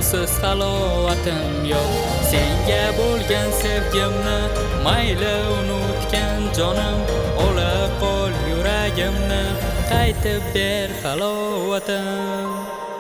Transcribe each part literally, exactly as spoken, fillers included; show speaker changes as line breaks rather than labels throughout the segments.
usiz halovatim yo'q. Senga bo'lgan sevgimni mayli unutgan jonim, ola qol yuragimni qaytib ber halovatim.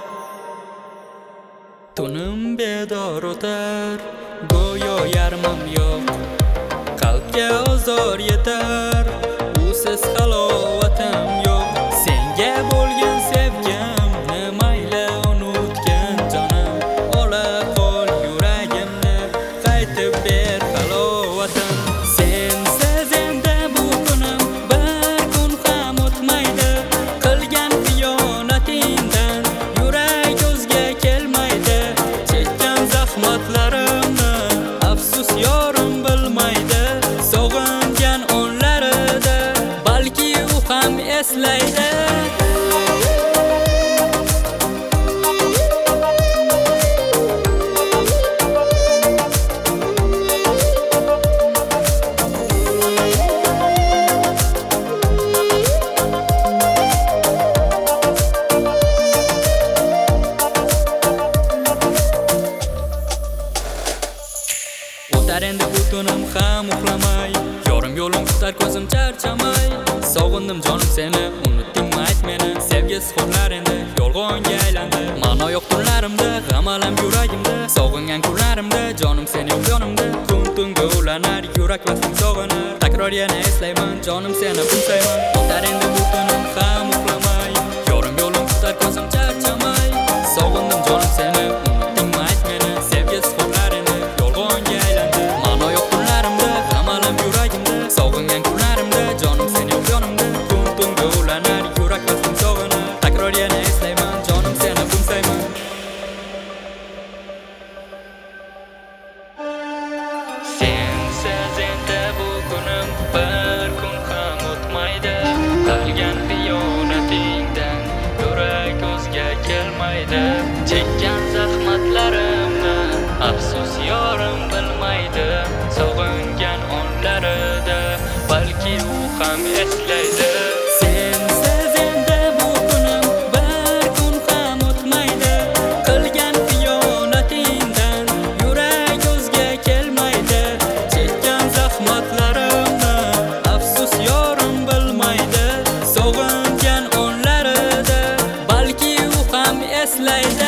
Tunim bedor o'tar, go'yo yarmim yo'q, qalbga ozor yetar, usiz halovatim yo'q. Senga bo'lgan sevgimni mayli unutgan jonim, ola qol yuragimni qaytib ber halovatim. Sensiz endi bu kunim bir kun ham o'tmaydi, qilgan xiyonatingdan yurak ko'zga kelmaydi. Chekkan zahmatlarimni afsus yorim bilmaydi, sog'ingan onlarida balki u ham eslaydi. O'tar endi bu tunim ham uxlamay, yorim yo'lim tutar ko'zim charchamay. Sog'indim jonim seni, unutdingmi ayt meni, sevgisiz xorlar endi yolg'onga aylandi. Ma'no yo'q tunlarimda, g'am alam yuragimda, sog'ingan kunlarimda jonim seni yo'q yonimda. Kun tunga ulanar, yurak vaqtim sog'inar, takror yana eslayman, jonim seni bilsayman. O'tar endi bu tunim ham uxlamay, yorim yo'lim tutar ko'zim charchamay. Sog'indim jonim seni, unutdingmi ayt meni, sevgisiz xorlar endi yolg'onga aylandi. Ma'no yo'q tunlarimda, g'am alam yuragimda, sog'ingan kunlarimda jonim seni yo'q yonimda. Kun tunga ulanar, yurak vaqtim sog'inar, takror yana eslayman, jonim seni bilsayman. Sensiz endi bu kunim bir kun ham o'tmaydi, qilgan xiyonatingdan yurak ko'zga kelmaydi. Chekkan zahmatlarimni afsus yorim bilmaydi, sog'ingan onlarida balki u ham eslaydi. Sensiz endi bu kunim bir kun ham o'tmaydi, qilgan xiyonatingdan yurak ko'zga kelmaydi. Chekkan zahmatlarimni afsus yorim bilmaydi, sog'ingan onlarida balki u ham eslaydi.